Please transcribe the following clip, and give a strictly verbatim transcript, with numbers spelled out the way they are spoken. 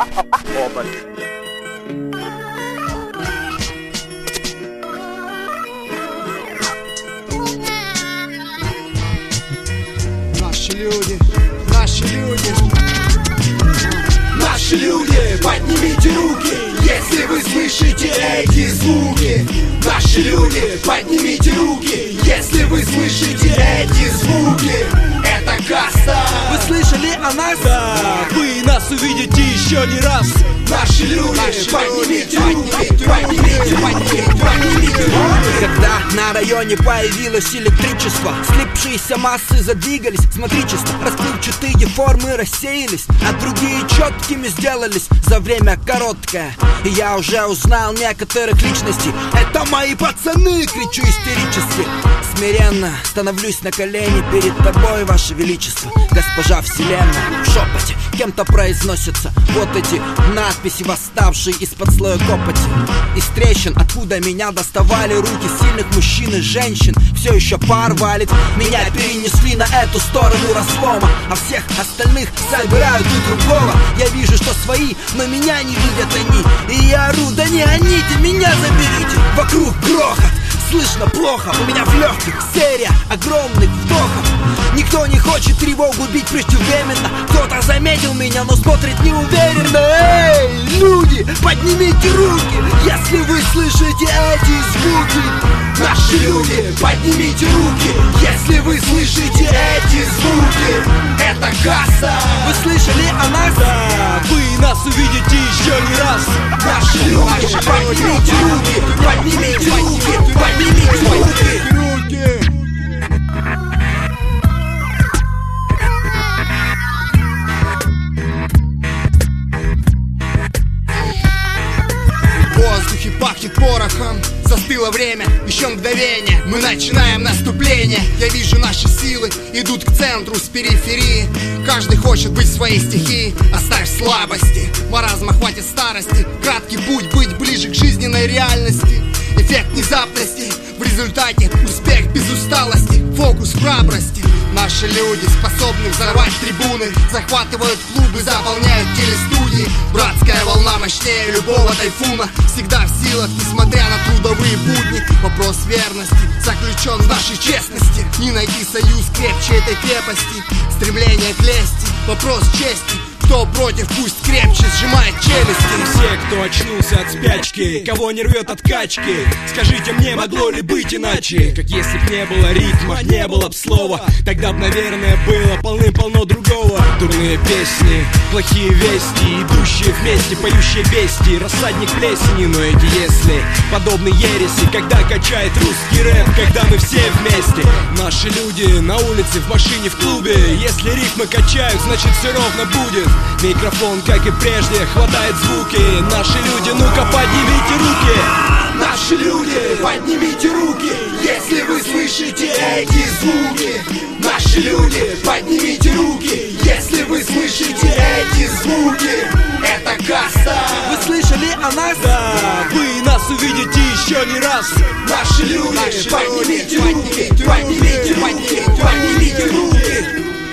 Опыт. Наши люди, наши люди, наши люди, поднимите руки, если вы слышите эти звуки. Наши люди, поднимите руки, если вы слышите эти звуки. Это каста. Вы слышали о нас? Да, вы нас увидите еще не раз. Наши люди, наши поднимите руки, поднимите, поднимите, поднимите руки. Когда на районе появилось электричество, слипшиеся массы задвигались, смотричество, расплывчатые формы рассеялись, а другие четкими сделались за время короткое. И я уже узнал некоторых личностей. Это мои пацаны, кричу истерически. Смиренно становлюсь на колени перед тобой, Ваше Величество, госпожа Вселенная. В шепоте кем-то произносятся вот эти надписи, восставшие из-под слоя копоти. Из трещин, откуда меня доставали руки сильных мужчин и женщин, все еще пар валит. Меня перенесли на эту сторону разлома, а всех остальных собирают у другого. Я вижу, что свои, но меня не видят они. И я ору, да не гоните, меня заберите. Вокруг грохот, слышно плохо, у меня в легких серия огромных вдохов. Никто не хочет тревогу бить преждевременно. Кто-то заметил меня, но смотрит неуверенно. Эй, люди, поднимите руки, если вы слышите эти звуки. Наши люди, поднимите руки, если вы слышите эти звуки. Это каста. Вы слышали о нас? Да, вы нас увидите еще не раз. Наши люди, поднимите руки, поднимите руки, поднимите руки. В воздухе пахнет порохом. Застыло время, еще мгновение, мы начинаем наступление. Я вижу, наши силы идут к центру с периферии. Каждый хочет быть в своей стихии. Оставь слабости, маразма хватит старости. Краткий путь быть ближе к жизненной реальности. Эффект внезапности, в результате успех без усталости. Фокус храбрости. Наши люди способны взорвать трибуны, захватывают клубы, заполняют телестудии. Братская волна мощнее любого тайфуна, всегда в силах, несмотря на трудовые будни. Вопрос верности заключен в нашей честности. Не найти союз крепче этой крепости. Стремление к лести, вопрос чести. Кто против, пусть крепче сжимает челюсти. Все, кто очнулся от спячки, кого не рвет от качки, скажите мне, могло ли быть иначе? Как если б не было ритма, не было б слова, тогда б, наверное, было полным-полно другого. Дурные песни, плохие вести, идущие вместе, поющие бести, рассадник плесени. Но эти если подобны ереси, когда качает русский рэп, когда мы все вместе. Наши люди на улице, в машине, в клубе. Если рифмы качают, значит все ровно будет. Микрофон, как и прежде, хватает звуки. Наши люди, ну-ка поднимите руки. Наши люди, поднимите руки, если вы слышите эти звуки. Наши люди, поднимите руки, если вы слышите эти звуки. Это каста. Вы слышали о нас? Да, вы нас увидите еще не раз. Наши люди, поднимите руки, поднимите, поднимите, поднимите руки.